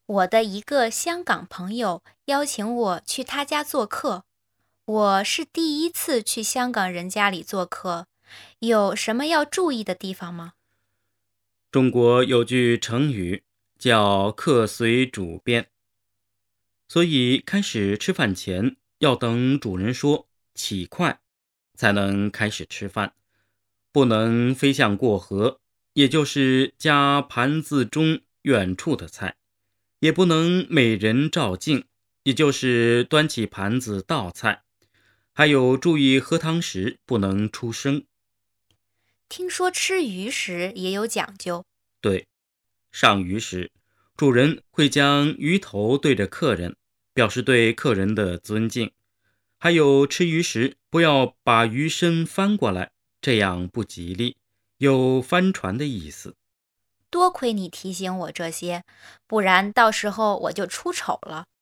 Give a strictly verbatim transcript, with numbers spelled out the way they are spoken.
我的一个香港朋友邀请我去他家做客，我是第一次去香港人家里做客，有什么要注意的地方吗？ 中国有句成语叫客随主便，所以开始吃饭前要等主人说起筷，才能开始吃饭，不能飞象过河，也就是夹盘子中远处的菜，也不能美人照镜，也就是端起盘子倒菜，还有注意喝汤时不能出声。 听说吃鱼时也有讲究。 对，上鱼时，主人会将鱼头对着客人，表示对客人的尊敬。还有吃鱼时不要把鱼身翻过来，这样不吉利，有翻船的意思。 多亏你提醒我这些，不然到时候我就出丑了。